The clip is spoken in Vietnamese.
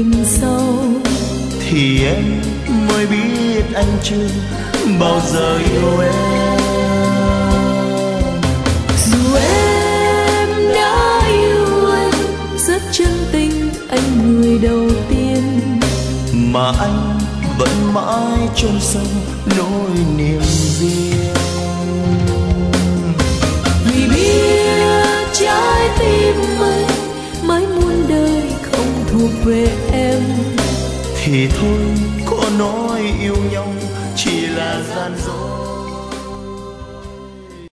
tình sâu, thì em mới biết anh chưa bao giờ yêu em. Dù em đã yêu anh rất chân tình, anh người đầu tiên, mà anh vẫn mãi chôn sâu nỗi niềm riêng. Vì biết trái tim anh mãi muôn đời không thuộc về em, thì thôi